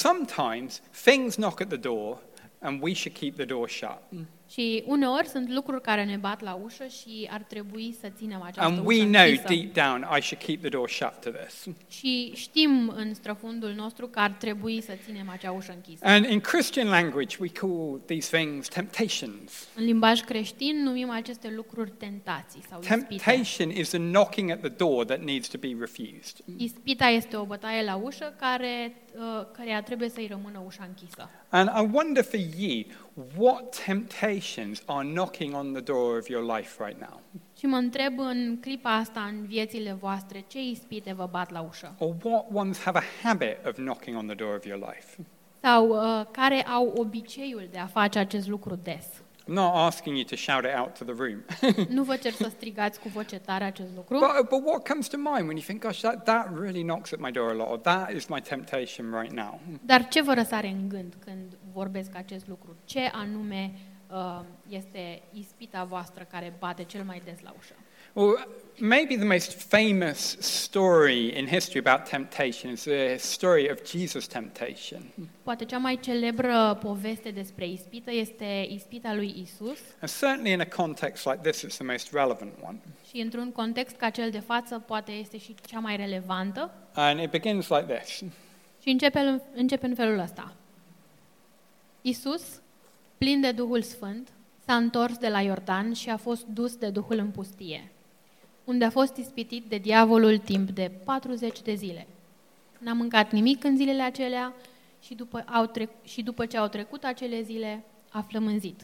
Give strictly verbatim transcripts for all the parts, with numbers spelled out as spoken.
sometimes things knock at the door and we should keep the door shut. Și uneori sunt lucruri care ne bat la ușă și ar trebui să ținem această And ușă we know închisă. deep down I should keep the door shut to this. Și știm în străfundul nostru că ar trebui să ținem acea ușă închisă. And in Christian language we call these things temptations. În limbaj creștin numim aceste lucruri tentații sau ispite. Temptation is a knocking at the door that needs to be refused. Ispita este o bătaie la ușă care uh, căreia trebuie să-i rămână ușa închisă. And I wonder for you, what temptations are knocking on the door of your life right now? Și mă întreb în clipa asta, în viețile voastre, ce ispite vă bat la ușă? Or what ones have a habit of knocking on the door of your life? Sau uh, care au obiceiul de a face acest lucru des? I'm not asking you to shout it out to the room. Nu vă cer să strigați cu voce tare acest lucru, But, but what comes to mind when you think, gosh, that, that really knocks at my door a lot, or that is my temptation right now? dar ce vă răsare în gând când vorbesc acest lucru? Ce anume uh, este ispita voastră care bate cel mai des la ușă? Well, maybe the most famous story in history about temptation is the story of Jesus' temptation. Poate cea mai celebră poveste despre ispită este ispita lui Isus And certainly in a context like this, it's the most relevant one. și într-un context ca cel de față poate este și cea mai relevantă And it begins like this. și începe, începe în felul ăsta. Isus, plin de Duhul Sfânt, s-a întors de la Iordan și a fost dus de Duhul în pustie, unde a fost ispitit de diavolul timp de patruzeci de zile. N-a mâncat nimic în zilele acelea și după, au trec- și după ce au trecut acele zile, a flămânzit.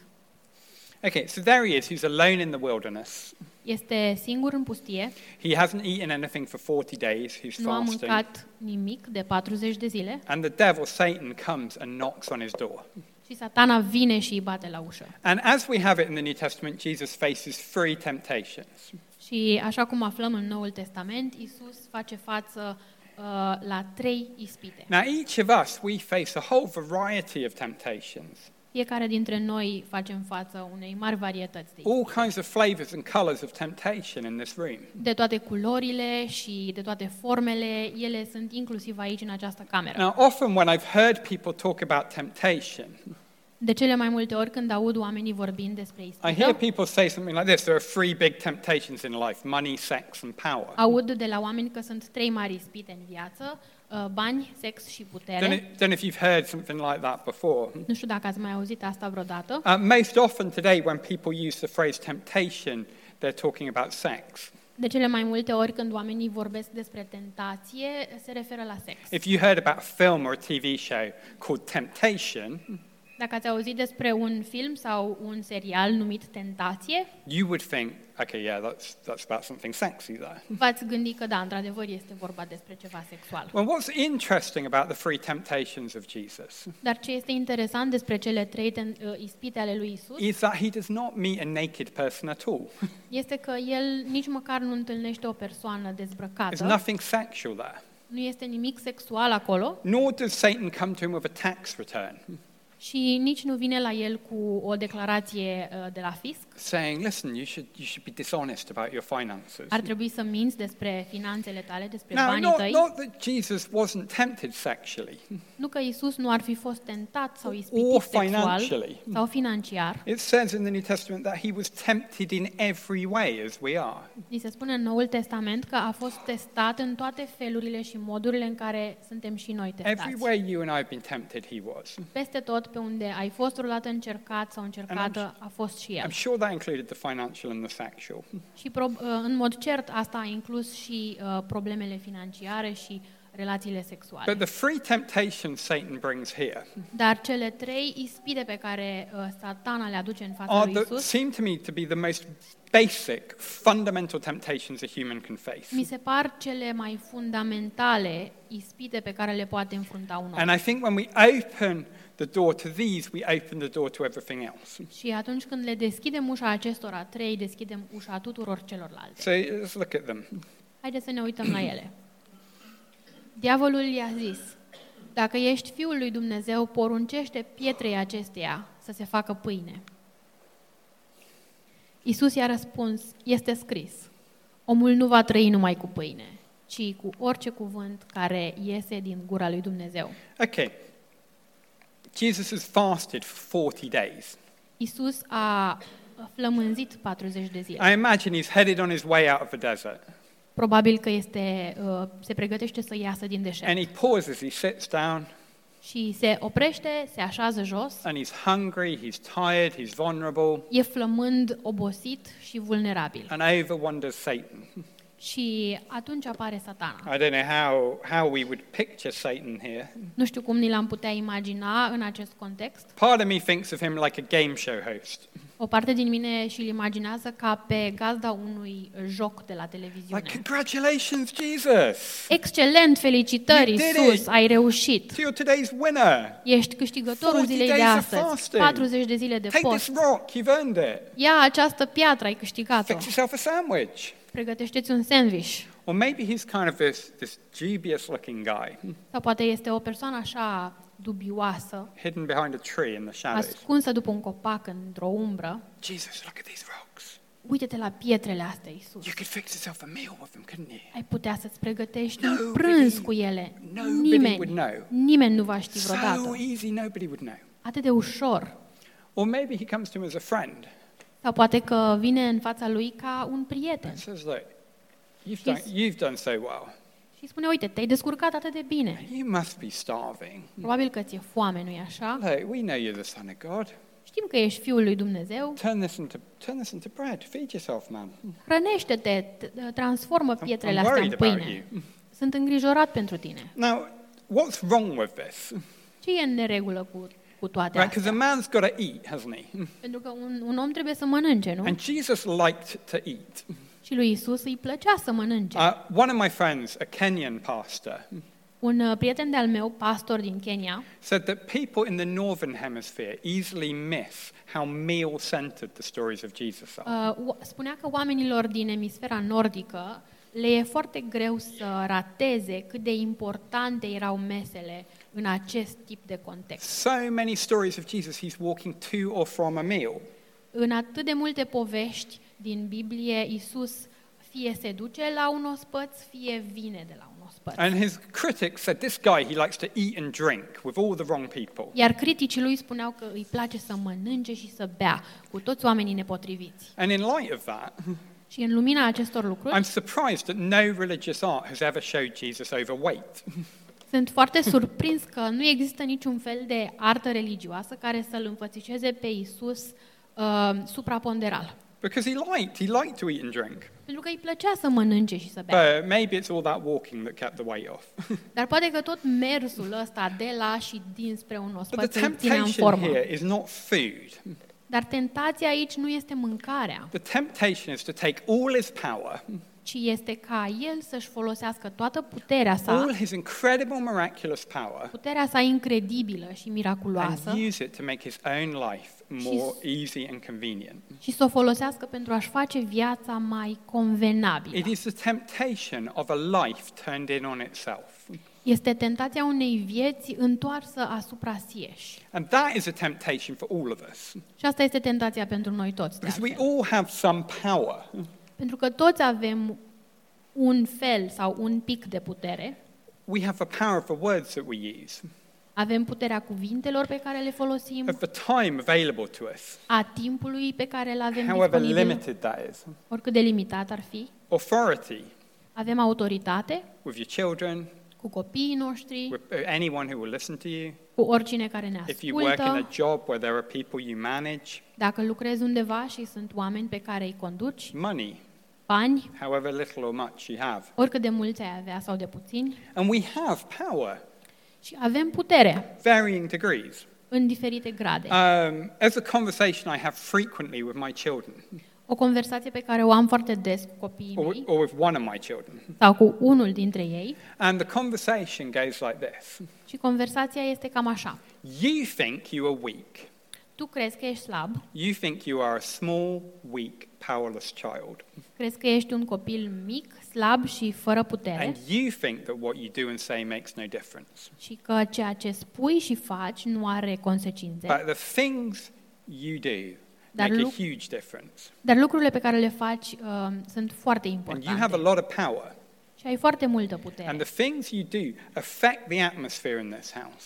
Okay, so there he is. He's alone in the wilderness. Este singur în pustie, He hasn't eaten anything for forty days. He's nu a fasting. mâncat nimic de patruzeci de zile And the devil, Satan, comes and knocks on his door. și Satana vine și îi bate la ușă. And as we have it in the New Testament, Jesus faces three temptations. Și așa cum aflăm în Noul Testament, Isus face față uh, la trei ispite. Now, each of us, we face a whole variety of temptations. Fiecare dintre noi facem față unei mari varietăți de All ispite. kinds of flavors and colors of temptation in this room. De toate culorile și de toate formele, ele sunt inclusiv aici în această cameră. Now, often when I've heard people talk about temptation, De cele mai multe ori când aud oamenii vorbind despre I hear ispită, people say something like this: there are three big temptations in life: money, sex, and power. aud de la oameni că sunt trei mari ispite în viață, uh, bani, sex și Don't know, putere. don't know if you've heard something like that before. Nu știu dacă ați mai auzit asta vreodată. Uh, most often today, when people use the phrase temptation, they're talking about sex. De cele mai multe ori când oamenii vorbesc despre tentație, se referă la sex. If you heard about a film or a T V show called Temptation, Dacă ați auzit despre un film sau un serial numit Tentație, you would think, okay, yeah, that's, that's about something sexy there. v-ați gândit că da, într-adevăr este vorba despre ceva sexual. Well, what's interesting about the three temptations of Jesus Dar ce este interesant despre cele trei ten- uh, ispite ale lui Isus is that he does not meet a naked person at all. este că el nici măcar nu întâlnește o persoană There's dezbrăcată, nothing sexual there. nu este nimic sexual acolo Nor does Satan come to him with a tax return, și nici nu vine la el cu o declarație uh, de la fisc. saying, listen, you should, you should be dishonest about your finances. Ar trebui să minți despre finanțele tale, despre Now, banii not, tăi. not that Jesus wasn't tempted sexually Nu că Isus nu ar fi fost tentat sau or ispitit sexual financially. sau financiar. It says in the New Testament that he was tempted in every way as we are. Ni se spune în Noul Testament că a fost testat în toate felurile și modurile în care suntem și noi testați. Everywhere you and I have been tempted, he was. Peste tot pe unde ai fost vreodată încercat sau încercată, a fost și el. I'm sure that included the financial and the sexual. Și prob- în mod cert asta a inclus și uh, problemele financiare și relațiile sexuale. But the three temptations Satan brings here Dar cele trei ispite pe care uh, Satana le aduce în fața are lui the, Isus seem to me to be the most basic, fundamental temptations a human can face. mi se par cele mai fundamentale ispite pe care le poate înfrunta un om. And I think when we open the door to these, we open the door to everything else. Și atunci când le deschidem ușa acestora trei, deschidem ușa tuturor celorlalte. So let's look at them. Haideți să ne uităm la ele. Diavolul i-a zis: dacă ești Fiul lui Dumnezeu, poruncește pietrei acesteia să se facă pâine. Iisus i-a răspuns: este scris, omul nu va trăi numai cu pâine, ci cu orice cuvânt care iese din gura lui Dumnezeu. Okay, Jesus has fasted for forty days. Isus a flămânzit patruzeci de zile. I imagine he's headed on his way out of the desert. Probabil că este, uh, se pregătește să iasă din deșert. And he pauses, he sits down, Și se oprește, se așează jos, and he's hungry, he's tired, he's vulnerable, e flămând, obosit și vulnerabil. and over wanders Satan. Și atunci apare Satana. I don't know how, how we would picture Satan here. Nu știu cum ni l-am putea imagina în acest context. Part of me thinks of him like a game show host. O parte din mine și-l imaginează ca pe gazda unui joc de la televiziune. Like, congratulations, Jesus! Excelent, felicitări, You did Iisus, it. ai reușit. To your today's winner. Ești câștigătorul forty zilei de days of astăzi. fasting. patruzeci de zile de Take this post. rock, you've earned it. Ia această piatră, ai câștigat-o. Fix yourself a sandwich. Pregătește-ți un sandwich. Or maybe he's kind of this, this dubious looking guy, Sau poate este o persoană așa dubioasă, hidden behind a tree in the shadows. ascunsă după un copac într-o umbră. Jesus, look at these rocks. Uite-te la pietrele astea, Iisus. You could fix yourself a meal with them, couldn't you? Ai putea să-ți pregătești un Nobody- prânz cu ele. nobody would Nimeni, know. nimeni nu va ști So vreodată. easy, nobody would know. Atât de ușor. Or maybe he comes to him as a friend Sau poate că vine în fața lui ca un prieten and says, look, you've done, you've done so well. și spune, uite, te-ai descurcat atât de bine. You must be starving. Probabil că ți-e foame, nu-i așa? Look, we know you're the Son of God. Știm că ești Fiul lui Dumnezeu. Turn this into, turn this into bread. Feed yourself, man. Hrănește-te, t- transformă I'm, pietrele I'm astea în worried about pâine. you. Sunt îngrijorat pentru tine. Now, what's wrong with this? Ce e în neregulă cu, cu toate Right, because astea? a man's got to eat, hasn't he? Pentru că un, un om trebuie să mănânce, nu? And Jesus liked to eat. Și lui Isus îi plăcea să mănânce. Uh, one of my friends, a Kenyan pastor, Un uh, prieten de-al meu, pastor din Kenya, said that people in the northern hemisphere easily miss how meal-centered the stories of Jesus are. uh, o- spunea că oamenilor din emisfera nordică le e foarte greu să rateze cât de importante erau mesele în acest tip de context. So many stories of Jesus, he's walking to or from a meal. În atât de multe povești din Biblie, Isus fie se duce la un ospăț, fie vine de la un ospăț. And his critics said this guy, he likes to eat and drink with all the wrong people. Iar criticii lui spuneau că îi place să mănânce și să bea cu toți oamenii nepotriviți. And in light of that, Și în lumina acestor lucruri, I'm surprised that no religious art has ever showed Jesus overweight. sunt foarte surprins că nu există niciun fel de artă religioasă care să-l înfățișeze pe Isus uh, supraponderal. Because he liked, he liked to eat and drink. Pentru că îi plăcea să mănânce și să bea. But maybe it's all that walking that kept the weight off. Dar poate că tot mersul ăsta de la și dinspre un But ospăț the îl ține în temptation formă. here is not food. Dar tentația aici nu este mâncarea, The temptation is to take all his power, ci este ca el să-și folosească toată puterea sa, all his incredible miraculous power, puterea sa incredibilă și miraculoasă, and use it to make his own life more easy and convenient. și să o folosească pentru a-și face viața mai convenabilă. It is the temptation of a life turned in on itself. Este tentația unei vieți întoarsă asupra sieși. And that is a temptation for all of us. Și asta este tentația pentru noi toți. de Because we altfel. all have some power. Pentru că toți avem un fel sau un pic de putere. We have the power of the words that we use, Avem puterea cuvintelor pe care le folosim, of the time available to us, a timpului pe care îl avem however disponibil, limited that is. oricât de limitat ar fi. Authority Avem autoritate with your children, cu copiii noștri, with uh, anyone who will listen to you. cu oricine care ne If you work in a ascultă. job where there are people you manage, Dacă lucrezi undeva și sunt oameni pe care îi conduci, money, bani, however little or much you have. oricât de mulți ai avea sau de puțini, And we have power, și avem putere varying degrees. în diferite grade. Um, as a conversation I have frequently with my children, O conversație pe care o am foarte des cu copiii or, mei or with one of my children. sau cu unul dintre ei, And the conversation goes like this. și conversația este cam așa. You think you are weak. Tu crezi că ești slab, You think you are a small, weak, powerless child. crezi că ești un copil mic, slab și fără putere And you think that what you do and say makes no difference. și că ceea ce spui și faci nu are consecințe. But the things you do Dar make a lu- huge difference. Dar lucrurile pe care le faci uh, sunt foarte And you have a importante lot of power. și ai foarte multă putere. And the things you do affect the atmosphere in this house.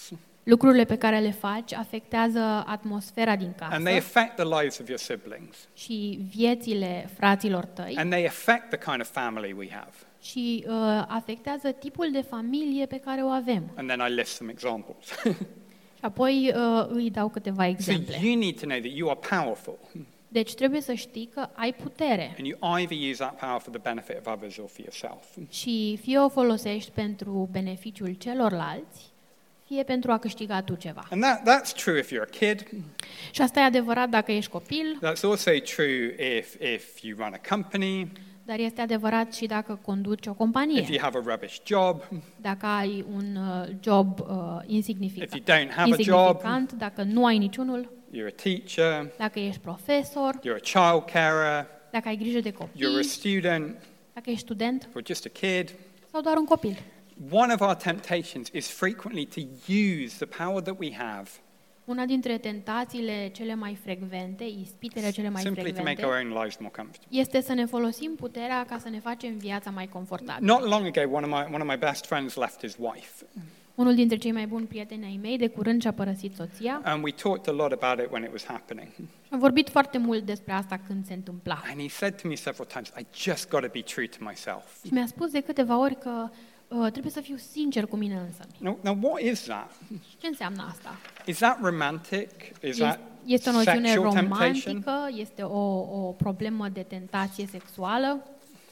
Lucrurile pe care le faci afectează atmosfera din casă and they affect the lives of your siblings, și viețile fraților tăi and they affect the kind of family we have. și uh, afectează tipul de familie pe care o avem. And then I list some examples. Și apoi uh, îi dau câteva So exemple. you need to know that you are powerful, Deci trebuie să știi că ai putere and you either use that power for the benefit of others or for yourself. și fie o folosești pentru beneficiul celorlalți, fie pentru a câștiga tu ceva. And that, that's true if you're a kid. Și asta e adevărat dacă ești copil, That's also true if, if you run a company, dar este adevărat și dacă conduci o if companie, you have a rubbish job, dacă ai un uh, job uh, if insignificant, you don't have a job, insignificant, dacă nu ai niciunul, you're a teacher, dacă ești profesor, you're a child carer, dacă ai grijă de you're a copii, student, dacă ești student or just a kid. sau doar un copil. One of our temptations is frequently to use the power that we have Una dintre tentațiile cele mai frecvente, ispitele cele mai simply to make frecvente, our own lives more comfortable. este să ne folosim puterea ca să ne facem viața mai confortabilă. Not long ago, one of my, one of my best friends left his wife, Unul dintre cei mai buni prieteni ai mei de curând și-a părăsit soția. and we talked a lot about it when it was happening. Am vorbit foarte mult despre asta când se întâmpla. And he said to me several times, I just got to be true to myself. Și mi-a spus de câteva ori că uh, trebuie să fiu sincer cu mine însă. Now, now, what is that? Ce înseamnă asta? Is that romantic? Is that Este o noțiune sexual temptation? romantică? Este o, o problemă de tentație sexuală?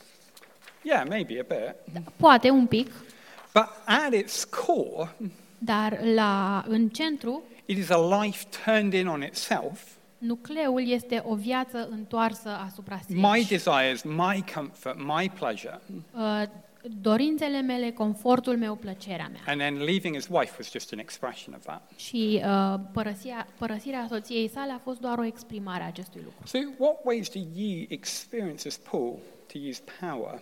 Yeah, maybe a bit. Da, poate un pic, But at its core, dar la, în centru, it is a life turned in on itself. nucleul este o viață întoarsă asupra My sieși. desires, my comfort, my pleasure. Uh, dorințele mele, confortul meu, plăcerea mea. And then leaving his wife was just an expression of that. Și uh, părăsia, părăsirea soției sale a fost doar o exprimare a acestui lucru. So, what ways do you experience as Paul to use power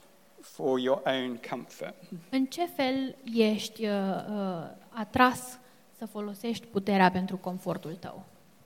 for your own comfort? În ce fel ești uh, uh, atras să folosești puterea pentru confortul tău?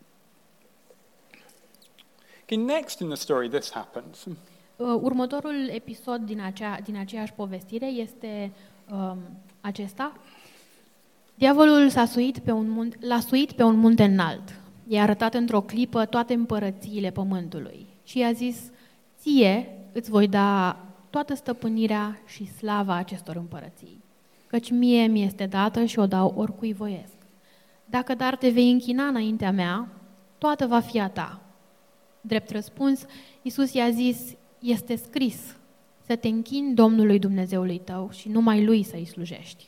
Okay, next in the story, this happens. Uh, următorul episod din, acea, din aceeași povestire este um, acesta. Diavolul s-a suit pe un munte, l-a suit pe un munte înalt. I-a arătat într-o clipă toate împărățiile pământului și i-a zis, ție îți voi da toată stăpânirea și slava acestor împărății, căci mie mi este dată și o dau oricui voiesc. Dacă dar te vei închina înaintea mea, toată va fi a ta. Drept răspuns, Iisus i-a zis, este scris, să te închini Domnului Dumnezeului tău și numai Lui să-i slujești.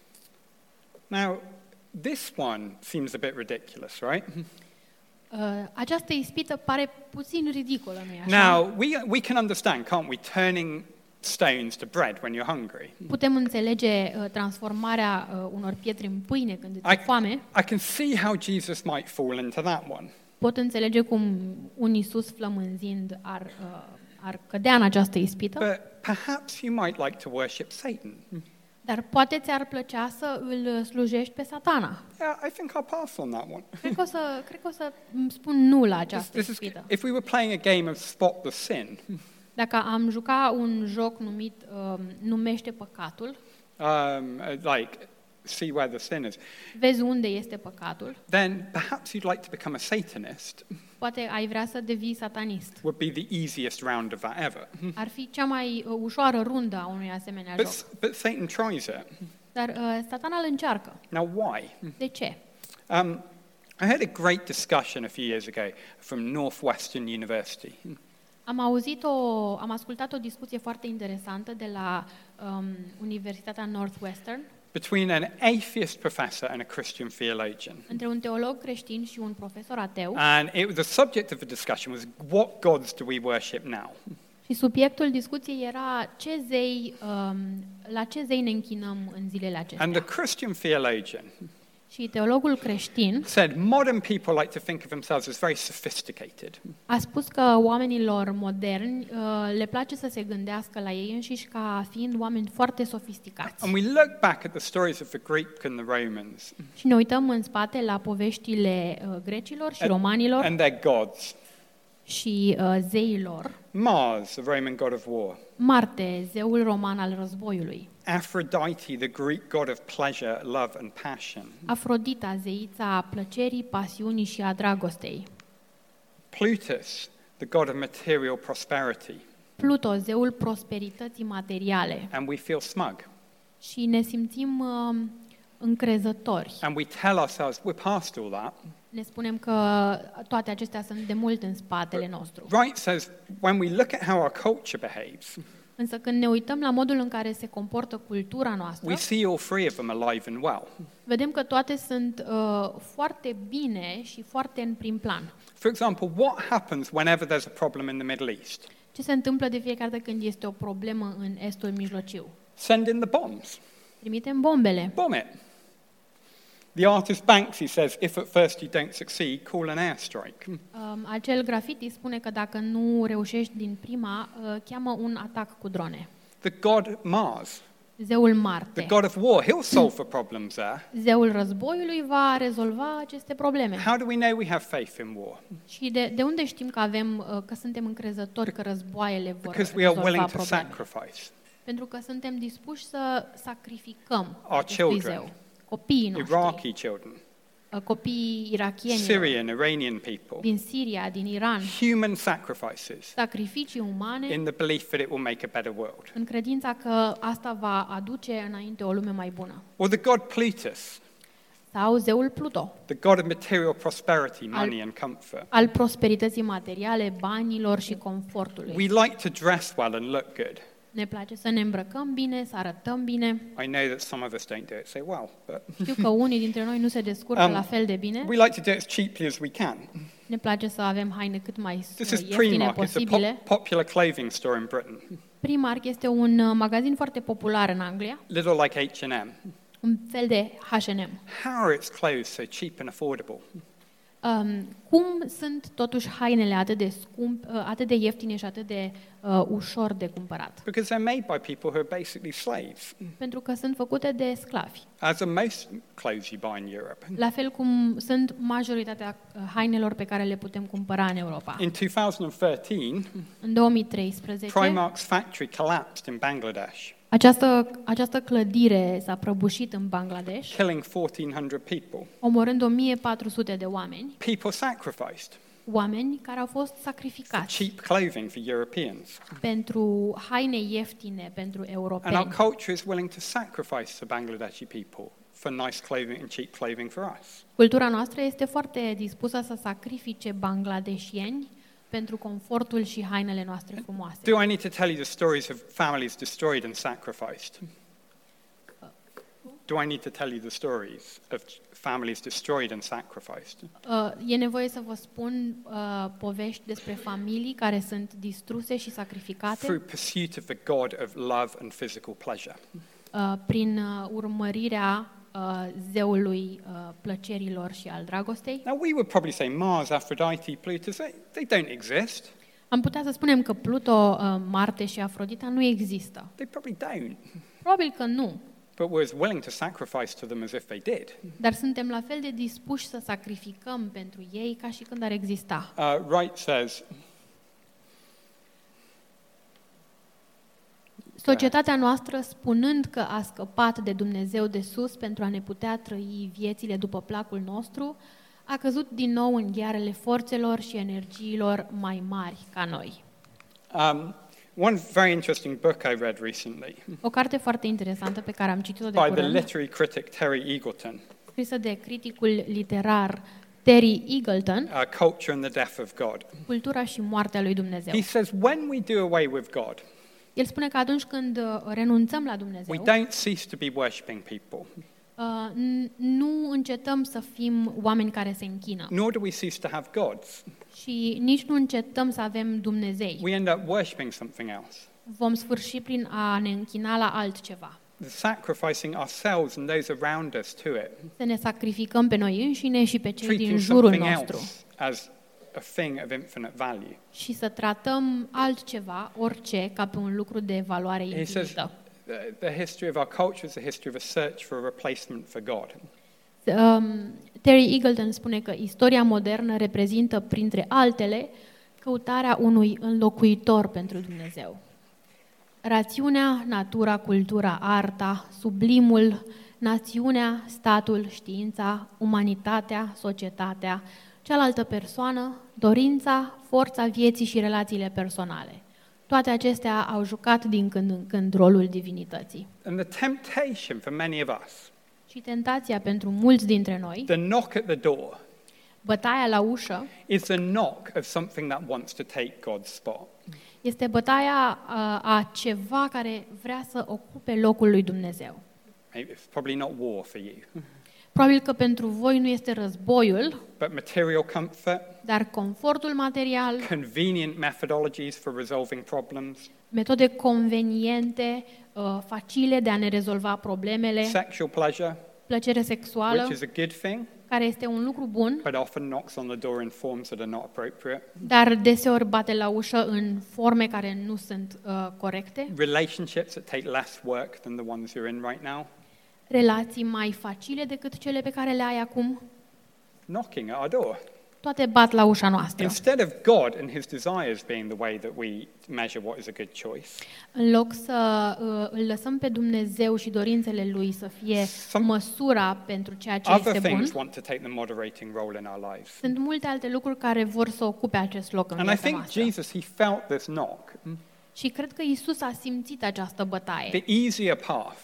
Now, this one seems a bit ridiculous, right? Uh, această ispită pare puțin ridicolă, nu-i așa? Now, we, we can understand, can't we, turning stones to bread when you're hungry. Putem înțelege uh, transformarea uh, unor pietre în pâine când îți e I, foame. I can see how Jesus might fall into that one. Pot înțelege cum un Iisus flămânzind ar, uh, ar cădea în această ispită, But perhaps you might like to worship Satan. dar poate ți-ar plăcea să îl slujești pe Satana. Yeah, I think I'll pass on that one. Cred că o să, cred că o să îmi spun nu la This, această this is, ispită. if we were playing a game of spot the sin, Dacă am juca un joc numit um, Numește păcatul, um, like see where the sin is, vezi unde este păcatul, then perhaps you'd like to become a Satanist. poate ai vrea să devii satanist. Would be the easiest round of that ever. Ar fi cea mai uh, ușoară rundă a unui asemenea joc. But, but Satan tries it. Dar uh, Satana îl încearcă. Now, why? De ce? Um, I heard a great discussion a few years ago from Northwestern University. Am auzit o, am ascultat o discuție foarte interesantă de la um, Universitatea Northwestern Between an atheist professor and a Christian theologian. între un teolog creștin și un profesor ateu. And it, the subject of the discussion was, what gods do we worship now? Și subiectul discuției era ce zei, um, la ce zei ne închinăm în zilele And the acestea. Christian theologian Și teologul creștin said modern people like to think of themselves as very sophisticated. a spus că oamenilor moderni uh, le place să se gândească la ei înșiși ca fiind oameni foarte sofisticați. And we look back at the stories of the Greek and the Romans Și ne uităm în spate la poveștile uh, grecilor și romanilor and their gods. și uh, zeilor, Mars, the Roman god of war. Marte, zeul roman al războiului, Aphrodite, the Greek god of pleasure, love, and passion. Afrodita, zeița a plăcerii, pasiunii și a dragostei, Plutus, the god of material prosperity. Pluto, zeul prosperității materiale. And we feel smug. Și ne simțim uh, încrezători. And we tell ourselves we're past all that. Ne spunem că toate acestea sunt de mult în spatele nostru. Wright says when we look at how our culture behaves, Însă când ne uităm la modul în care se comportă cultura noastră, we see all three of them alive and well. vedem că toate sunt uh, foarte bine și foarte în prim plan. For example, what happens whenever there's a problem in the Middle East? Ce se întâmplă de fiecare dată când este o problemă în Estul Mijlociu? Send in the bombs. Trimitem bombele. Bomb it. The artist Banksy says, if at first you don't succeed, call an airstrike. Um, acel graffiti spune că dacă nu reușești din prima, uh, cheamă un atac cu drone. The god Mars, Zeul the Marte, god of war, he'll solve the problems there. zeul războiului, va rezolva aceste probleme. How do we know we have faith in war? Și de, de unde știm că avem, uh, că suntem încrezători că războaiele vor Because we are rezolva willing to probleme? sacrifice. Pentru că suntem dispuși să sacrificăm Our acestui children, zeu. Copiii noștri, Iraqi children, uh, copiii irakieni Syrian, Iranian people, din Siria, din Iran, human sacrifices sacrificii umane in the belief that it will make a better world. în credința că asta va aduce înainte o lume mai bună. Or the god Plutus, Sau zeul Pluto, the god of material prosperity, money and comfort. al prosperității materiale, banilor și confortului. We like to dress well and look good. Ne place să ne îmbrăcăm bine, să arătăm bine. I know that some of us don't do it so well, but Știu că unii dintre noi nu se descurcă Um, la fel de bine. we like to do it as cheaply as we can. Ne place să avem haine cât mai This uh, is ieftine Primark. It's a posibile. pop- popular clothing store in Britain, Primark este un uh, magazin foarte popular în Anglia, little like H and M. un fel de H and M. How are its clothes so cheap and affordable? Um, cum sunt totuși hainele atât de scump, uh, atât de ieftine și atât de uh, ușor de cumpărat? Because they're made by people who are basically slaves, Pentru că sunt făcute de sclavi. as are most clothes you buy in Europe. La fel cum sunt majoritatea uh, hainelor pe care le putem cumpăra în Europa. In two thousand thirteen, În două mii treisprezece, Primark's factory collapsed in Bangladesh, această, această clădire s-a prăbușit în Bangladesh, killing fourteen hundred people. omorând o mie patru sute de oameni, People sacrificed oameni care au fost for sacrificați cheap clothing for Europeans. pentru haine ieftine pentru And our europeni. culture is willing to sacrifice to Bangladeshi people for nice clothing and cheap clothing for us. Cultura noastră este foarte dispusă să sacrifice bangladesieni pentru confortul și hainele noastre frumoase. Do I need to tell you the stories of families destroyed and sacrificed? Do I need to tell you the stories of families destroyed and sacrificed? Uh, E nevoie să vă spun uh, povești despre familii care sunt distruse și sacrificate Through pursuit of the God of love and physical pleasure. uh, prin uh, urmărirea uh, zeului uh, plăcerilor și al dragostei. Now, we would probably say Mars, Aphrodite, Plutus, they, they don't exist. Am putea să spunem că Pluto, uh, Marte și Afrodita nu există. They probably don't. Probabil că nu, But we're as willing to sacrifice to them as if they did. dar suntem la fel de dispuși să sacrificăm pentru ei ca și când ar exista. Uh, Wright says, Societatea noastră, spunând că a scăpat de Dumnezeu de sus pentru a ne putea trăi viețile după placul nostru, a căzut din nou în ghearele forțelor și energiilor mai mari ca noi. um, one very interesting book I read recently O carte foarte interesantă pe care am citit-o de by the curând, literary critic Terry Eagleton, scrisă de criticul literar Terry Eagleton, uh, Culture and the Death of God. Cultura și moartea lui Dumnezeu. He says, when we do away with God, El spune că atunci când uh, renunțăm la we Dumnezeu, don't cease to be worshipping people, uh, n- nu încetăm să fim oameni care se închină nor do we cease to have gods. și nici nu încetăm să avem Dumnezei. We end up worshipping something else, Vom sfârși prin a ne închina la altceva. sacrificing ourselves and those around us to it, Să ne sacrificăm pe noi înșine și pe cei din treating jurul something nostru else as a thing of infinite value. și să tratăm altceva, orice, ca pe un lucru de valoare He says infinită. the, the history of our culture is the history of a search for a replacement for God. Um, Terry Eagleton spune că istoria modernă reprezintă, printre altele, Căutarea unui înlocuitor pentru Dumnezeu. Rațiunea, natura, cultura, arta, sublimul, națiunea, statul, știința, umanitatea, societatea, cealaltă persoană, dorința, forța vieții și relațiile personale. Toate acestea au jucat din când în când rolul divinității. And the temptation for many of us, Și tentația pentru mulți dintre noi, the knock at the door, bătaia la ușă, is the knock of something that wants to take God's spot. este bătaia a, a ceva care vrea să ocupe locul lui Dumnezeu. It's probably not war for you, Probabil că pentru voi nu este războiul, but material comfort, dar confortul material, convenient methodologies for resolving problems, metode conveniente, uh, facile de a ne rezolva problemele, sexual pleasure, plăcere sexuală, which is a good thing, care este un lucru bun, but often knocks on the door in forms that are not appropriate. dar deseori bate la ușă în forme care nu sunt uh, corecte, Relationships that take less work than the ones you're in right now. relații mai facile decât cele pe care le ai acum, Knocking at our door. toate bat la ușa noastră. Instead of God and his desires being the way that we measure what is a good choice, În loc să uh, îl lăsăm pe Dumnezeu și dorințele Lui să fie Some- măsura pentru ceea ce other este bun, things want to take the moderating role in our lives. sunt multe alte lucruri care vor să ocupe acest loc în And I viața think noastră. Jesus, he felt this knock, Și cred că Isus a simțit această bătaie the easier path,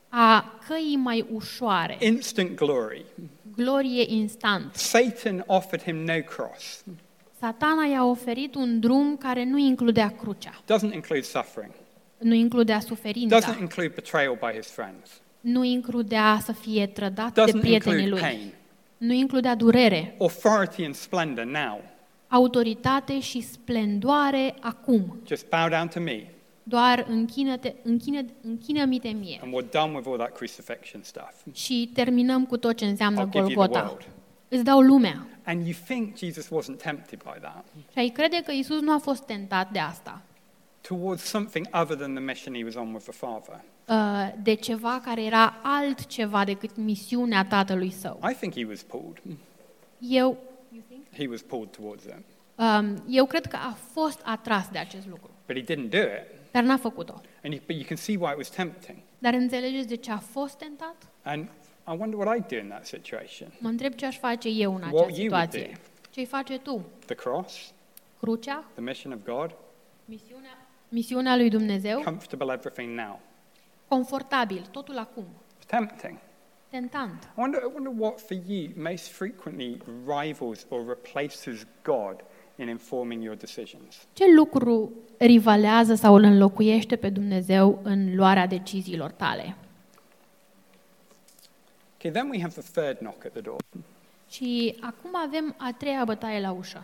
a căii mai ușoare, instant glory. glorie instant. Satan offered him no cross, Satana i-a oferit un drum care nu includea crucea, doesn't include suffering, nu includea doesn't suferința, include betrayal by his friends, nu includea să fie trădat de doesn't prietenii include lui, pain, nu includea durere, authority and splendor now. autoritate și splendoare acum. Just bow down to me, Doar închină-te, închină, închină-mi-te mie. and we're done with all that crucifixion stuff. Și terminăm cu tot ce înseamnă I'll give you the Golgota. world. Îți dau lumea. And you think Jesus wasn't tempted by that, Și ai crede că Isus nu a fost tentat de asta, towards something other than the mission he was on with the Father. uh, de ceva care era altceva decât misiunea tatălui său. I think he was pulled. Eu, He was pulled towards it, um, eu cred că a fost atras de acest lucru, but he didn't do it. dar n-a făcut-o. And you, but you can see why it was tempting. Dar înțelegeți de ce a fost tentat? And I wonder what I'd do in that situation. Mă întreb ce aș face eu în What această you would situație. do. Ce-ai face tu? The cross, Crucea? the mission of God, Misiunea, misiunea lui Dumnezeu? comfortable everything now. Confortabil, totul acum. Tempting. Tentant. I wonder, I wonder what for you most frequently rivals or replaces God in informing your decisions. Ce lucru rivalează sau îl înlocuiește pe Dumnezeu în luarea deciziilor tale? Okay, then we have the third knock at the door. Și acum avem a treia bătaie la ușă.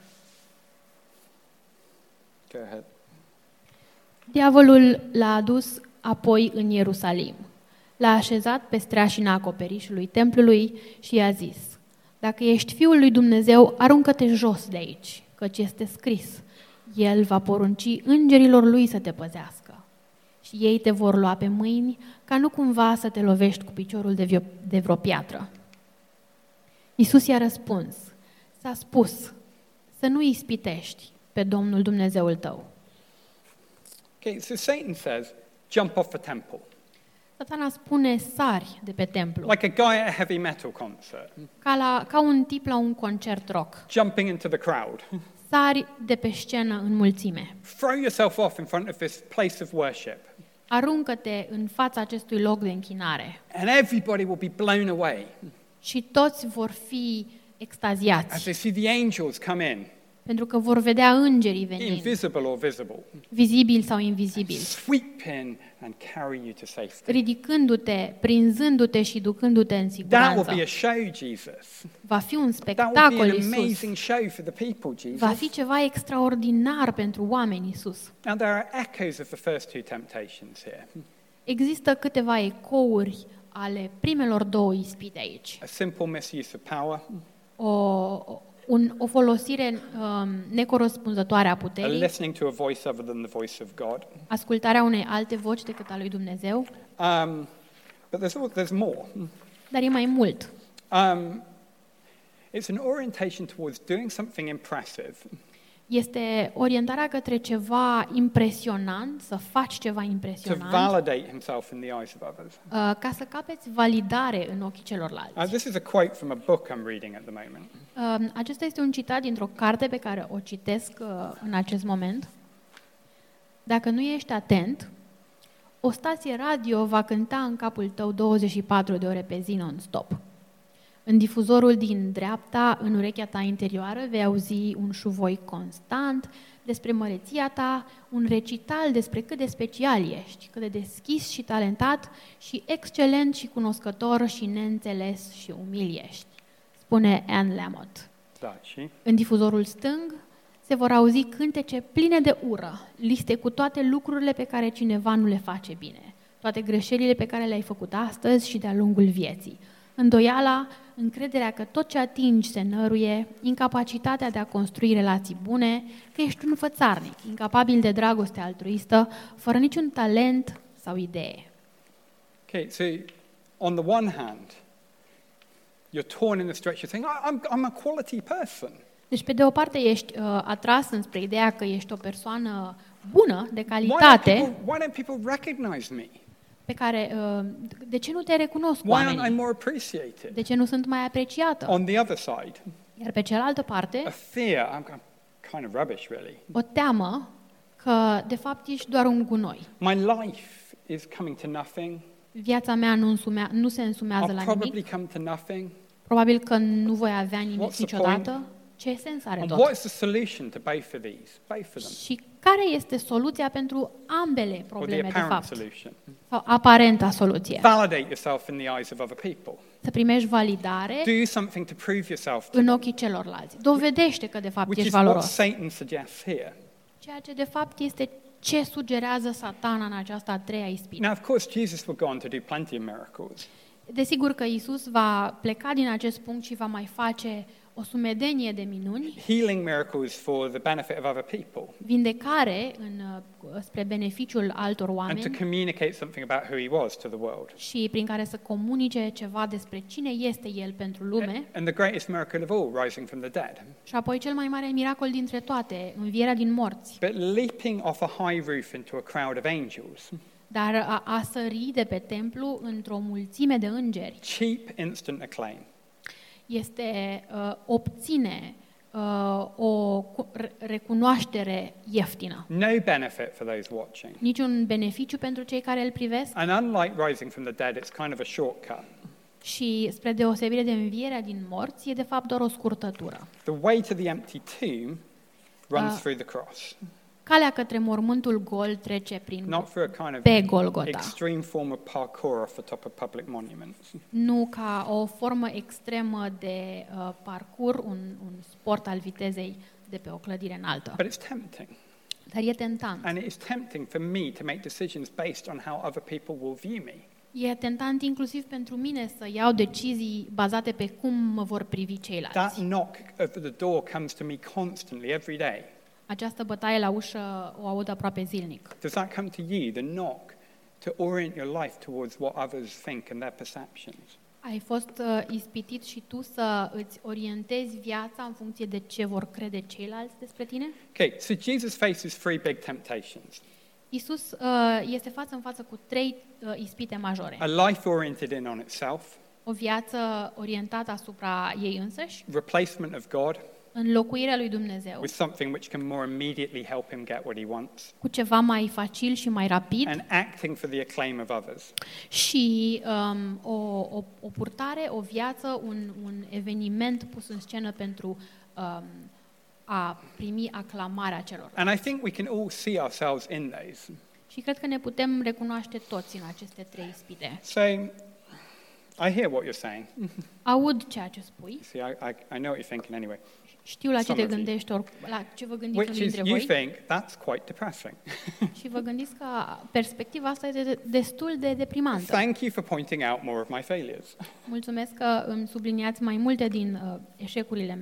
Go ahead. Diavolul l-a adus apoi în Ierusalim. L-a așezat pe streașina acoperișului templului și i-a zis: Dacă ești Fiul lui Dumnezeu, aruncă-te jos de aici, căci este scris: El va porunci îngerilor lui să te păzească. Și ei te vor lua pe mâini, ca nu cumva să te lovești cu piciorul de, vio- de vreo piatră. Iisus i-a răspuns: S-a spus, să nu ispitești pe Domnul Dumnezeul tău. Okay, so Satan says, jump off the temple. Satana spune: sari de pe templu, Like a guy at a heavy metal concert, ca, la, ca un tip la un concert rock. jumping into the crowd. Sari de pe scenă în mulțime. Throw yourself off in front of this place of worship, Aruncă-te în fața acestui loc de închinare and everybody will be blown away și toți vor fi as extaziați, they see the angels come in, pentru că vor vedea îngerii venind, invisible or visible, vizibili sau invizibili, sweep in and carry you to safety. ridicându-te, prinzându-te și ducându-te în That will siguranță. be a show, Jesus. Va fi un That will be spectacol, an Iisus. amazing show for the people, Va fi Jesus. ceva extraordinar pentru oameni, Iisus. Now, there are echoes of the first two temptations here. Există câteva ecouri ale primelor două ispite aici. A simple misuse of power, O, un, o folosire um, necorespunzătoare a a puterii, listening to a voice other than the voice of God. ascultarea unei alte voci decât a lui Dumnezeu, Um, but there's, al- there's more. dar e mai mult. Um, it's an orientation towards doing something impressive Este orientarea către ceva impresionant, să faci ceva to impresionant, validate himself in the eyes of others. uh, ca să capeți validare în ochii Uh, celorlalți. this is a quote from a book I'm reading at the moment. Uh, Acesta este un citat dintr-o carte pe care o citesc uh, în acest moment. Dacă nu ești atent, o stație radio va cânta în capul tău douăzeci și patru de ore pe zi non-stop. În difuzorul din dreapta, în urechea ta interioară, vei auzi un șuvoi constant despre măreția ta, un recital despre cât de special ești, cât de deschis și talentat și excelent și cunoscător și neînțeles și umil ești, spune Anne Lamott. That she. În difuzorul stâng se vor auzi cântece pline de ură, liste cu toate lucrurile pe care cineva nu le face bine, toate greșelile pe care le-ai făcut astăzi și de-a lungul vieții. Îndoiala, încrederea că tot ce atingi se năruie, incapacitatea de a construi relații bune, că ești un fățarnic, incapabil de dragoste altruistă, fără niciun talent sau idee. Okay, so on the one hand, you're torn in this direction, saying, "I- I'm, I'm a quality person. Deci, pe de o parte, ești uh, atras înspre ideea că ești o persoană bună, de Why don't calitate, people, why don't people recognize me? pe care, uh, de ce nu te recunosc Why aren't I oamenii? more appreciated?" De ce nu sunt mai apreciată? On the other side, Iar pe cealaltă a parte, fear, I'm I'm kind of rubbish, really. o teamă că, de fapt, ești doar un gunoi. My life is coming to nothing. Viața mea nu, însumea, nu se însumează I'll la probably nimic. come to nothing. Probabil că nu voi avea nimic What's the niciodată. Ce sens are And tot? what is the solution to both of these? Both of them. Și care este soluția pentru ambele Or the probleme, de apparent fapt? solution. Sau aparenta soluție. Validate yourself in the eyes of other people. Să primești validare Do something to prove yourself to în them, ochii celorlalți. Dovedește că, de fapt, which ești is what valoros. Satan suggests here. Ceea ce, de fapt, este ce sugerează Satana în această a treia ispită. Now, of course, Jesus will go on to do plenty of miracles. Desigur că Isus va pleca din acest punct și va mai face o sumedenie de minuni, Healing miracles for the benefit of other people. vindecare în, uh, spre beneficiul altor And to oameni communicate something about who he was to the world. și prin care să comunice ceva despre cine este El pentru lume. And the greatest miracle of all, rising from the dead. Și apoi cel mai mare miracol dintre toate, învierea din morți. But leaping off a high roof into a crowd of angels, Dar a, a sări de pe templu într-o mulțime de îngeri cheap instant acclaim. este uh, obține uh, o cu- re- recunoaștere ieftină. No benefit for those watching. Niciun beneficiu pentru cei care îl privesc And unlike rising from the dead, it's kind of a shortcut. și, spre deosebire de învierea din morți, e de fapt doar o scurtătură. The way to the empty tomb runs Uh, through the cross, Calea către mormântul gol trece prin not through a kind of pe Golgota, extreme form of parkour off the top of public monuments. nu ca o formă extremă de uh, parcurs, un, un sport al vitezei de pe o clădire înaltă. But it's tempting. Dar e tentant. And it is tempting for me to make decisions based on how other people will view me. E tentant inclusiv pentru mine să iau decizii bazate pe cum mă vor privi That ceilalți. knock at the door comes to me constantly, every day. Această bătaie la ușă o aud aproape zilnic. Does that come to you, the knock, to orient your life towards what others think and their perceptions? Ai fost uh, ispitit și tu să îți orientezi viața în funcție de ce vor crede ceilalți despre tine? Okay, so Jesus faces three big temptations. Isus uh, este față în față cu trei uh, ispite majore. A life oriented in on itself, O viață orientată asupra ei însăși, replacement of God înlocuirea lui Dumnezeu with something which can more immediately help him get what he wants, cu ceva mai facil și mai rapid and acting for the acclaim of others. și um, o, o, o purtare, o viață, un, un eveniment pus în scenă pentru um, a primi aclamarea celor. And I think we can all see ourselves in those. Și cred că ne putem recunoaște toți în aceste trei ispite. So I hear what you're saying. Aud ceea ce spui, See, I, I, I know what you're thinking anyway. știu la ce Some te of you. gândești, ori, la ce vă gândiți Which unii is, dintre you voi think, that's quite depressing. și vă gândiți că perspectiva asta este destul de deprimantă. Thank you for pointing out more of my failures. Mulțumesc că îmi subliniați mai multe din uh, eșecurile mele.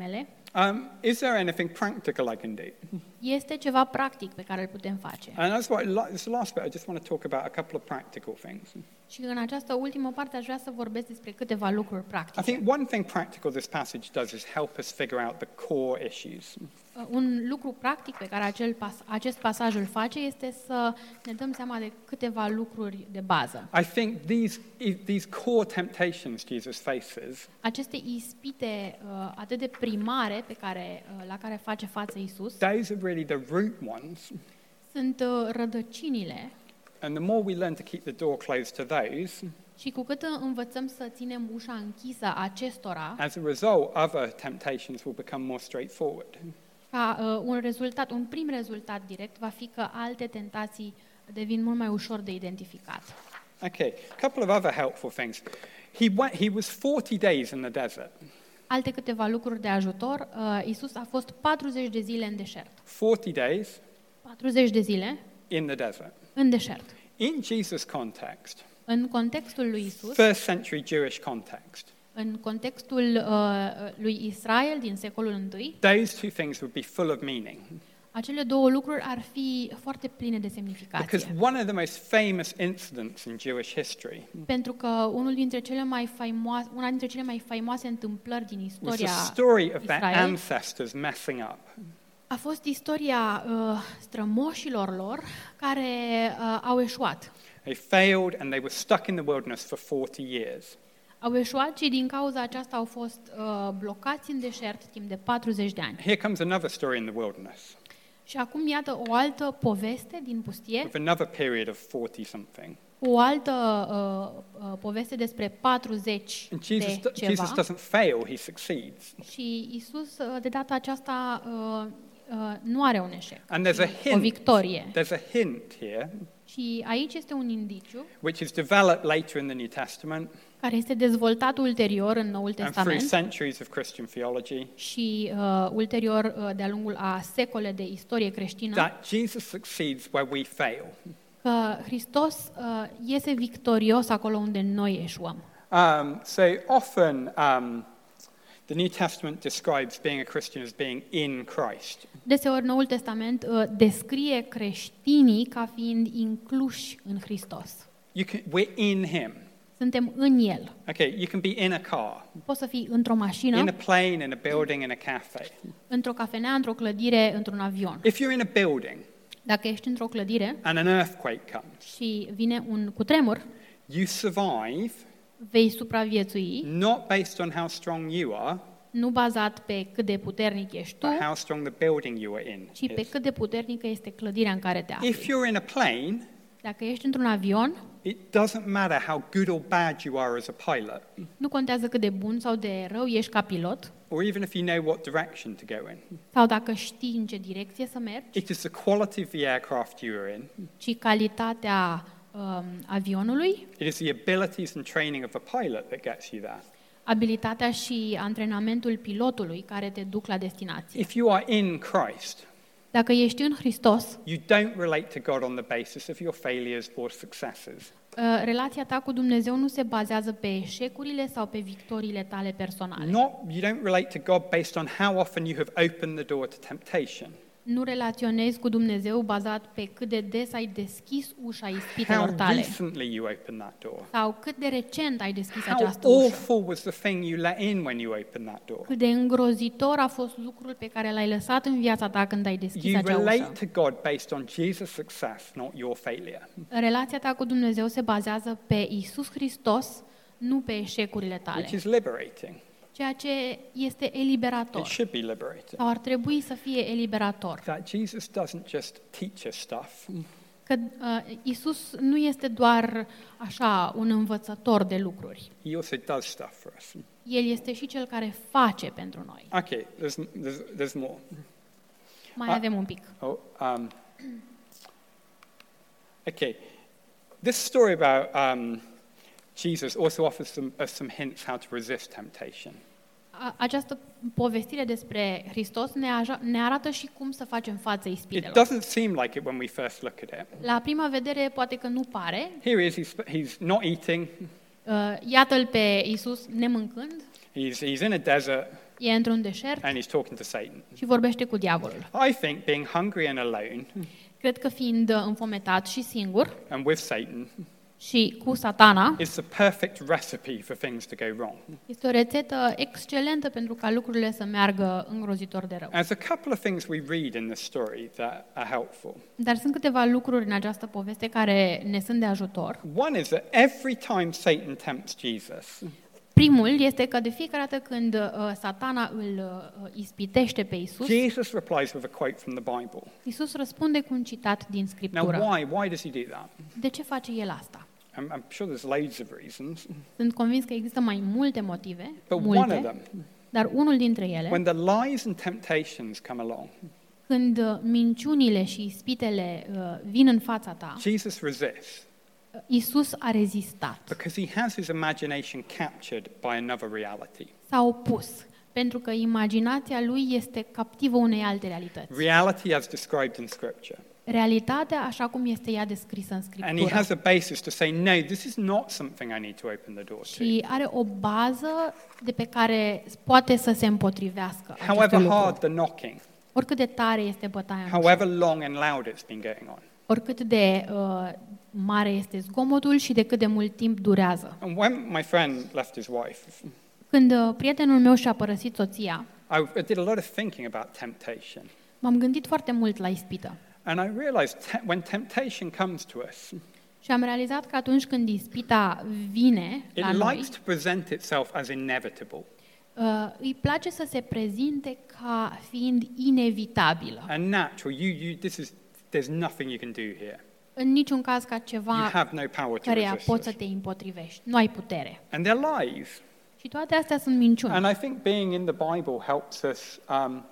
Um, is there anything practical I can do? Este ceva practic pe care îl putem face. And that's what, I li- this last bit, I just want to talk about a couple of practical things. Și în această ultimă parte aș vrea să vorbesc despre câteva lucruri I practice. think one thing practical this passage does is help us figure out the core issues. Uh, Un lucru practic pe care acel pas, acest pasaj îl face este să ne dăm seama de câteva lucruri de bază. I think these, these core temptations Jesus faces Aceste ispite uh, atât de primare pe care, uh, la care face față Isus those are really the root ones. sunt uh, rădăcinile And the more we learn to keep the door closed to those, și cu cât învățăm să ținem ușa închisă acestora, as a result, other temptations will become more straightforward. ca uh, un rezultat, un prim rezultat direct va fi că alte tentații devin mult mai ușor de identificat. Okay, a couple of other helpful things. He, went, he was forty days in the desert. Alte câteva lucruri de ajutor, uh, Isus a fost patruzeci de zile în deșert. forty days patruzeci de zile in the desert. în deșert. In Jesus' context, În contextul lui Isus, first century Jewish context, în contextul uh, lui Israel din secolul întâi, those two things would be full of meaning. acele două lucruri ar fi foarte pline de semnificație. Because one of the most famous incidents in Jewish history Pentru că unul dintre cele mai faimoase, una dintre cele mai faimoase întâmplări din was istoria the story of their Israel ancestors messing up. a fost istoria uh, strămoșilor lor care uh, au eșuat. They failed and they were stuck in the wilderness for forty years. Au eșuat și din cauza aceasta au fost uh, blocați în deșert timp de patruzeci de ani. Here comes another story in the wilderness, Și acum iată o altă poveste din pustie, with another period of forty something. o altă uh, uh, poveste despre patruzeci And Jesus, de ceva. Jesus doesn't fail, he succeeds. Și Isus uh, de data aceasta uh, uh, nu are un eșec, And there's a ci o hint. victorie. There's a hint here, Și aici este un indiciu which is developed later in the New Testament care este dezvoltat ulterior în Noul and through Testament centuries of Christian theology, și uh, ulterior uh, de-a lungul a secole de istorie creștină, that Jesus succeeds where we fail. că Hristos uh, iese victorios acolo unde noi eșuăm. Um, so often, um, the New Testament describes being a Christian as being in Christ. Deseori Noul Testament uh, descrie creștinii ca fiind incluși în Hristos. You can, we're in Him. Suntem în El. Okay, you can be in a car, Poți să fii într-o in mașină, a plane, in a building, in a cafe. într-o cafenea, într-o clădire, într-un avion. If you're in a building Dacă ești într-o clădire and an earthquake comes, și vine un cutremur, you survive vei supraviețui, not based on how strong you are, nu bazat pe cât de puternic ești tu, but how strong the building you are in ci pe is. cât de puternică este clădirea în care te If afli. you're in a plane, Dacă ești într-un avion, it doesn't matter how good or bad you are as a pilot, nu contează cât de bun sau de rău ești ca pilot, or even if you know what direction to go in. sau dacă știi în ce direcție să mergi, It is the quality of the aircraft you are in. ci calitatea um, avionului, It is the abilities and training of a pilot that gets you there. abilitatea și antrenamentul pilotului care te duc la destinație. If you are in Christ, Dacă ești în Hristos, you don't relate to God on the basis of your failures or successes. uh, relația ta cu Dumnezeu nu se bazează pe eșecurile sau pe victoriile tale personale. Not, you don't relate to God based on how often you have opened the door to temptation. Nu relaționezi cu Dumnezeu bazat pe cât de des ai deschis ușa How ispitelor tale recently you opened that door. sau cât de recent ai deschis How această ușă. awful was the thing you let in when you opened that door. Cât de îngrozitor a fost lucrul pe care l-ai lăsat în viața ta când ai deschis You acea ușă. relate to God based on Jesus' success, not your failure. Relația ta cu Dumnezeu se bazează pe Isus Hristos, nu pe eșecurile tale, Which is liberating. ceea ce este It eliberator should be liberating. sau ar trebui să fie eliberator. That Jesus doesn't just teach us stuff, Că uh, Isus nu este doar așa un învățător de lucruri. he also does stuff for us. El este și cel care face pentru noi. Okay, there's, there's, there's more. Mai Ah. avem un pic. Oh, um, okay, this story about um, Jesus also offers some, us some hints how to resist temptation. A- Această povestire despre Hristos ne, aja- ne arată și cum să facem față It ispitelor. doesn't seem like it when we first look at it. La prima vedere poate că nu pare. Here he is, he's, he's not eating, Uh, Iată-l pe Isus nemâncând, he's, he's in a desert, E într-un deșert and he's talking to Satan. și vorbește cu diavolul. I think being hungry and alone Cred că fiind înfometat și singur and with Satan și cu Satana, is the perfect recipe for things to go wrong. este o rețetă excelentă pentru ca lucrurile să meargă îngrozitor de rău. There's a couple of things we read in this story that are helpful. Dar sunt câteva lucruri în această poveste care ne sunt de ajutor. One is that every time Satan tempts Jesus, Primul este că de fiecare dată când uh, Satana îl uh, ispitește pe Isus, Jesus replies with a quote from the Bible. Isus răspunde cu un citat din Now, Scriptură. why? Why does he do that? De ce face el asta? I'm, I'm sure there's loads of reasons, Sunt convins că există mai multe motive, but one of multe, them, dar unul dintre ele, when the lies and temptations come along, când uh, minciunile și ispitele uh, vin în fața ta, Jesus resists Isus a rezistat, because he has his imagination captured by another reality. s-a opus, pentru că imaginația lui este captivă unei alte realități. Reality as described in Scripture. Realitatea așa cum este ea descrisă în And he Scriptură. has a basis to say, no, this is not something I need to open the door to. Și are o bază de pe care poate să se împotrivească acestui However hard lucru. the knocking, Oricât de tare este bătaia în ușă, however long and loud it's been going on. oricât de uh, mare este zgomotul și de cât de mult timp durează. And when my friend left his wife, Când uh, prietenul meu și-a părăsit soția, I I did a lot of thinking about temptation. m-am gândit foarte mult la ispită. And I realized te- when temptation comes to us, Și am realizat că atunci când ispita vine it la noi, likes to present itself as inevitable. uh, îi place să se prezinte ca fiind inevitabilă. And natural. You, you, this is, there's nothing you can do here. În niciun caz ca You ceva have no power to căreia resist poți să this. te împotrivești. Nu ai putere. And they're lies. Și toate astea sunt minciuni. And I think being in the Bible helps us, um,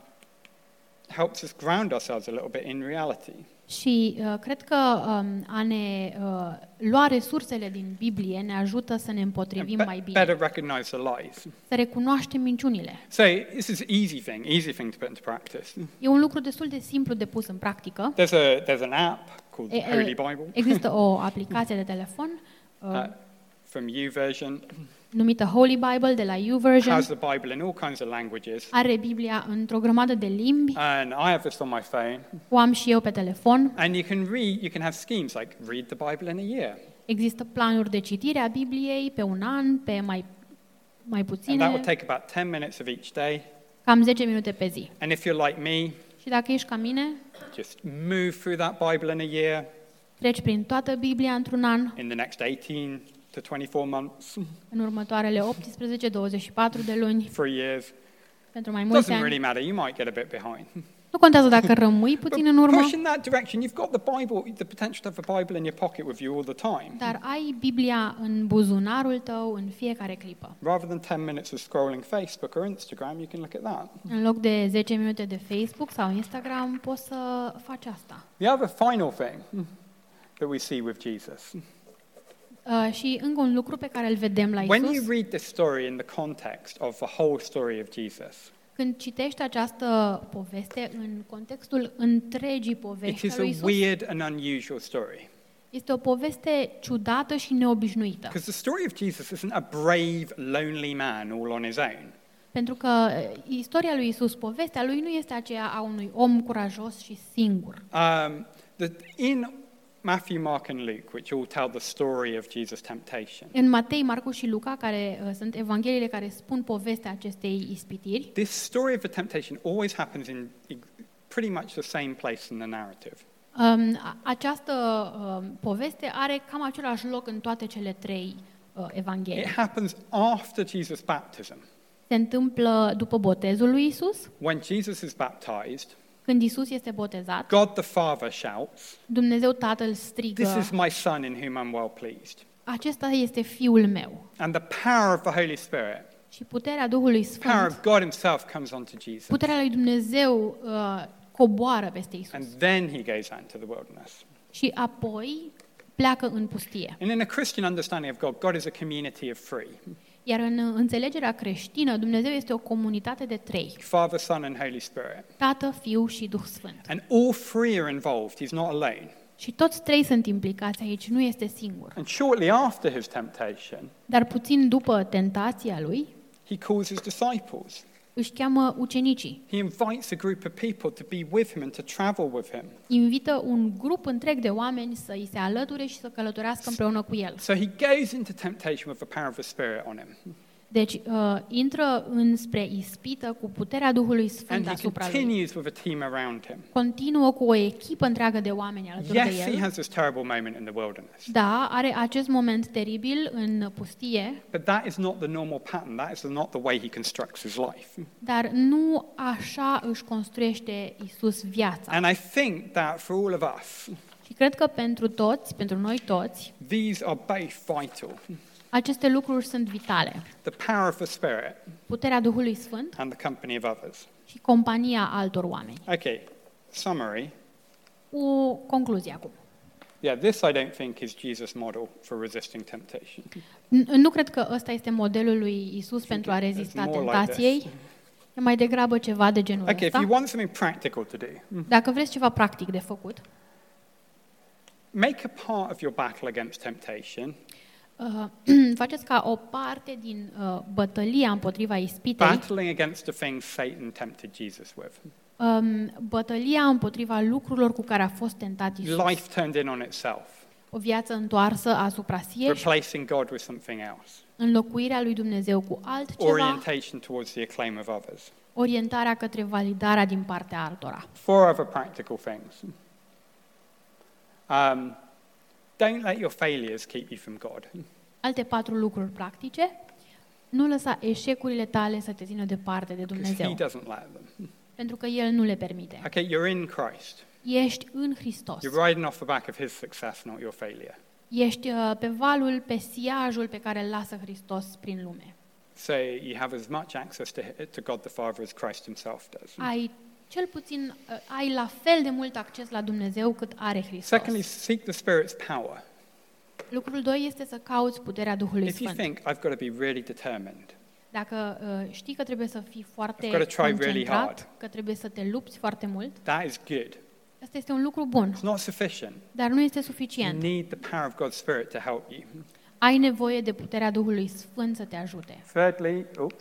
helps us ground ourselves a little bit in reality. Și uh, cred că um, a ne uh, lua resursele din Biblie ne ajută să ne And împotrivim be- mai better bine, recognize the lies. să recunoaștem minciunile. So this is easy thing, easy thing to put into practice. E un lucru destul de simplu de pus în practică. There's a there's an app called E, e, Holy Bible Există o aplicație de telefon uh, uh, from YouVersion. numită Holy Bible de la YouVersion. Has the Bible in all kinds of languages. Are Biblia într-o grămadă de limbi. And I have this on my phone. O am și eu pe telefon. And you can read, you can have schemes like read the Bible in a year. Există planuri de citire a Bibliei pe un an, pe mai, mai And that will puține, take about ten minutes of each day. cam zece minute pe zi. And if you're like me, Și dacă ești ca mine, just move through that Bible in a year, treci prin toată Biblia într-un an, in the next eighteen to twenty-four months, în următoarele optsprezece douăzeci și patru de luni, three years. pentru mai mulți Doesn't ani. really matter. You might get a bit behind. Nu contează dacă rămâi puțin în urmă, Push in that direction. You've got the Bible, the potential to have a Bible in your pocket with you all the time. dar ai Biblia în buzunarul tău în fiecare clipă. Rather than ten minutes of scrolling Facebook or Instagram, you can look at that. În loc de zece minute de Facebook sau Instagram, poți să faci asta. The other final thing that we see with Jesus, Uh, și încă un lucru pe care îl vedem la when you Isus, read this story in the context of the whole story of Jesus, când citești această poveste în contextul întregii it povești is a lui a Isus, weird and unusual story. este o poveste ciudată și neobișnuită. Because the story of Jesus isn't a brave, lonely man all on his own. Pentru că uh, istoria lui Isus, povestea lui nu este aceea a unui om curajos și singur. Um, the, in Matthew, Mark, and Luke, which all tell the story of Jesus' temptation, În Matei, Marcu și Luca, care uh, sunt evangheliile care spun povestea acestei ispitiri, this story of the temptation always happens in pretty much the same place in the narrative. um, a- această uh, poveste are cam același loc în toate cele trei uh, It evanghelii. happens after Jesus' baptism. Se întâmplă după botezul lui Isus, When Jesus is baptized, când Isus este botezat, God the Father shouts, Dumnezeu Tatăl "This strigă, is my Son in whom I'm well pleased." acesta este Fiul meu. And the power of the Holy Spirit, Și puterea Duhului power Sfânt, of God himself comes onto Jesus. puterea lui Dumnezeu uh, coboară peste Isus. And then he goes out into the wilderness. Și apoi pleacă în pustie. And in a Christian understanding of God, God is a community of three: Iar în înțelegerea creștină, Dumnezeu este o comunitate de trei. Father, Son, and Holy Spirit. Tată, Fiu și Duh Sfânt. And all three are involved. He's not alone. Și toți trei sunt implicați aici, nu este singur. And shortly after his temptation, Dar puțin după tentația lui, he calls his disciples. își cheamă ucenicii. He invites a group of people to be with him and to travel with him. Invită un grup întreg de oameni să îi se alăture și să călătorească împreună cu el. So he goes into temptation with the power of the Spirit on him. Deci uh, intră înspre ispită cu puterea Duhului Sfânt And he asupra lui. continues with a team around him. Continuă cu o echipă întreagă de oameni alături de Yes, he el. has this terrible moment in the wilderness. Da, are acest moment teribil în pustie, But that is not the normal pattern. That is not the way he constructs his life. dar nu așa își construiește Isus viața. And I think that for all of us, Și cred că pentru toți, pentru noi toți, these are both vital. aceste lucruri sunt vitale. The power of the Spirit Puterea Duhului Sfânt and the company of others. și compania altor oameni. Okay, summary. O concluzie acum. Yeah, this I don't think is Jesus' model for resisting temptation. N- Nu cred că ăsta este modelul lui Isus pentru a rezista more like tentației. E mai degrabă ceva de genul Okay, if ăsta. you want something practical to do, Dacă vreți ceva practic de făcut, make a part of your battle against temptation uh, faceți ca o parte din uh, bătălia împotriva ispitei, battling against the things Satan tempted Jesus with. um, bătălia împotriva lucrurilor cu care a fost tentat Isus. Life turned in on itself, O viață întoarsă asupra siei, replacing God with something else, înlocuirea lui Dumnezeu cu altceva, orientation towards the acclaim of others. orientarea către validarea din partea altora. Four other practical things. Um, don't let your failures keep you from God. Alte patru lucruri practice: nu lăsa eșecurile tale să te țină departe de Because he Dumnezeu, doesn't let them. pentru că El nu le permite. Okay, you're in Christ. Ești în Hristos. You're riding off the back of his success, not your failure. Ești uh, pe valul, pe siajul pe care îl lasă Hristos prin lume. So you have as much access to, to God the Father as Christ himself does. Ai cel puțin, uh, ai la fel de mult acces la Dumnezeu cât are Hristos. Secondly, seek the Spirit's power. Lucrul doi este să cauți puterea Duhului If you Sfânt. think, I've got to be really determined, Dacă uh, știi că trebuie să fii foarte I've got to try really concentrat, hard. că trebuie să te lupți foarte mult, that is good. asta este un lucru bun, It's not sufficient. dar nu este You suficient. need the power of God's Spirit to help you. Ai nevoie de puterea Duhului Sfânt să te ajute. Thirdly, oops,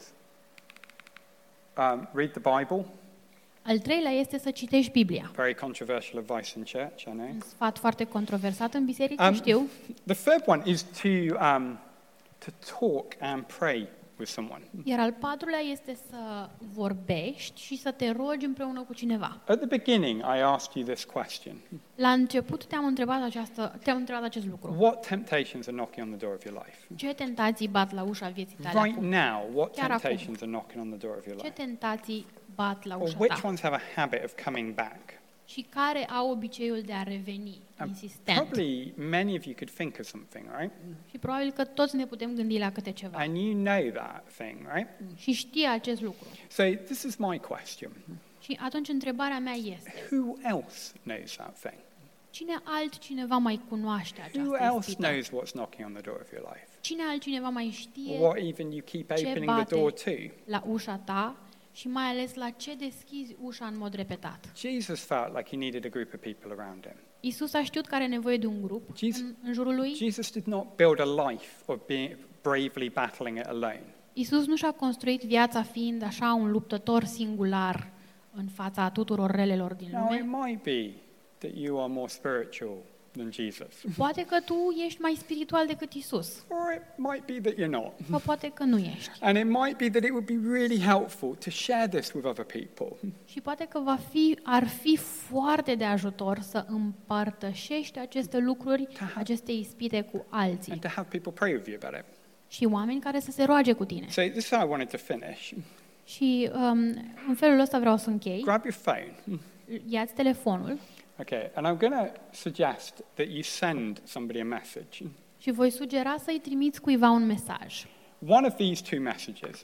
um, read the Bible. Al treilea este să citești Biblia. Very controversial advice in church, I know. Un sfat foarte controversat în biserică, Um, știu. The third one is to, um, to talk and pray with someone. Iar al patrulea este să vorbești și să te rogi împreună cu cineva. At the beginning, I asked you this question. La început te-am întrebat, această, te-am întrebat acest lucru. What temptations are knocking on the door of your life? Ce tentații bat la ușa vieții tale Right acum? now, what Chiar acum. temptations are knocking on the door of your Ce life? tentații bat la Or ușa which ta? ones have a habit of coming back? Și care au obiceiul de a reveni Um, insistent? Probably many of you could think of something, right? Și probabil că toți ne putem gândi la câte ceva. And you know that thing, right? Și știi acest lucru. So this is my question. Și atunci întrebarea mea este, Who else knows that thing? cine altcineva mai cunoaște Who această else ispită? knows what's knocking on the door of your life? Cine altcineva mai știe Or what even you keep ce opening the door bate to? la ușa ta și mai ales la ce deschizi ușa în mod repetat? Jesus felt like he needed a group of people around him. Isus a știut că are nevoie de un grup Jesus- în, în jurul lui. Jesus did not build a life of being bravely battling it alone. Isus nu și-a construit viața fiind așa un luptător singular în fața tuturor relelor din Now, it lume. might be that you are more spiritual than Jesus. Poate că tu ești mai spiritual decât Isus, Or it might be that you're not. sau poate că nu ești. And it might be that it would be really helpful to share this with other people. Și poate că va fi, ar fi foarte de ajutor să împărtășești aceste lucruri, aceste ispite cu alții And to have people pray with you about it. și oameni care să se roage cu tine. So this is how I wanted to finish. Și um, în felul ăsta vreau să închei. Grab your phone. Ia-ți telefonul Okay, and I'm going to suggest that you send somebody a message. și voi sugera să-i trimiți cuiva un mesaj. One of these two messages.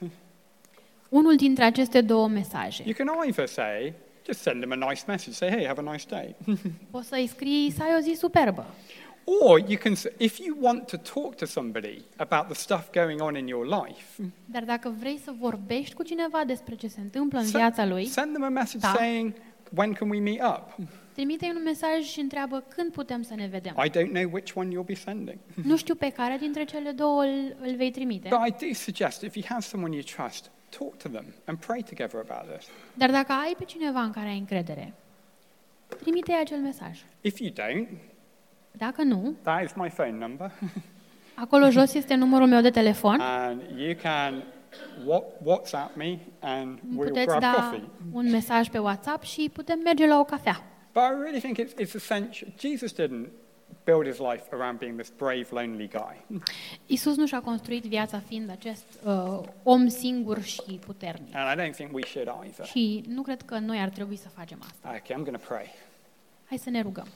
Unul dintre aceste două mesaje. You can either say, just send them a nice message, say, hey, have a nice day. Poți să-i scrii să ai o zi superbă. Or you can, s- if you want to talk to somebody about the stuff going on in your life, Dar dacă vrei să vorbești cu cineva despre ce se întâmplă în se- viața lui, send them a message Da. saying, when can we meet up? trimite-i un mesaj și întreabă când putem să ne vedem. I don't know which one you'll be sending. Nu știu pe care dintre cele două îl, îl vei trimite, But I do suggest if you have someone you trust, talk to them and pray together about this. Dar dacă ai pe cineva în care ai încredere, trimite-i acel mesaj. If you don't, Dacă nu, that is my phone number. acolo jos este numărul meu de telefon. And you can what, WhatsApp me and Îmi we'll puteți grab da coffee. un mesaj pe WhatsApp și putem merge la o cafea. But I really think it's, it's essential. Jesus didn't build his life around being this brave, lonely guy. Isus nu și-a construit viața fiind acest uh, om singur și puternic. And I don't think we should either. Și nu cred că noi ar trebui să facem asta. Okay, I'm going to pray. Hai să ne rugăm.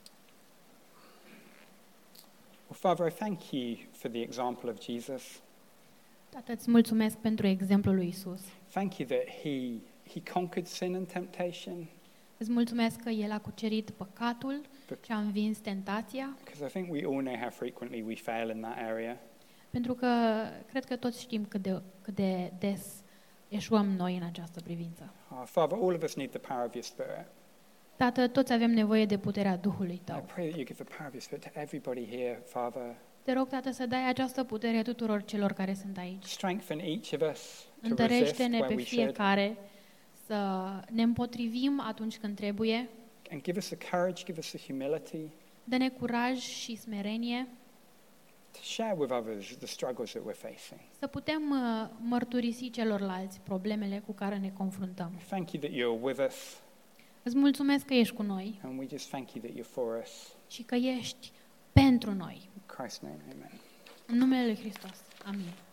Well, Father, I thank you for the example of Jesus. Tată, îți mulțumesc pentru exemplul lui Isus. Thank you that he, he conquered sin and temptation. Îți mulțumesc că El a cucerit păcatul și a învins tentația, Because I think we all know how frequently we fail in that area. pentru că cred că toți știm cât de, cât de des eșuăm noi în această privință. Oh, Father, all of us need the power of your Spirit. Tată, toți avem nevoie de puterea Duhului I Tău. pray that you give the power of your Spirit to everybody here, Father. Te rog, Tată, să dai această putere tuturor celor care sunt aici. Strengthen each of us to resist Întărește-ne where pe we should. fiecare să ne împotrivim atunci când trebuie. And give us the courage, give us the humility Dă-ne curaj și smerenie to share with others the struggles that we're facing. să putem uh, mărturisi celorlalți problemele cu care ne confruntăm. Thank you that you're with us, Îți mulțumesc că ești cu noi and we just thank you that you're for us. și că ești pentru noi. In Christ's name, amen. În numele Lui Hristos. Amin.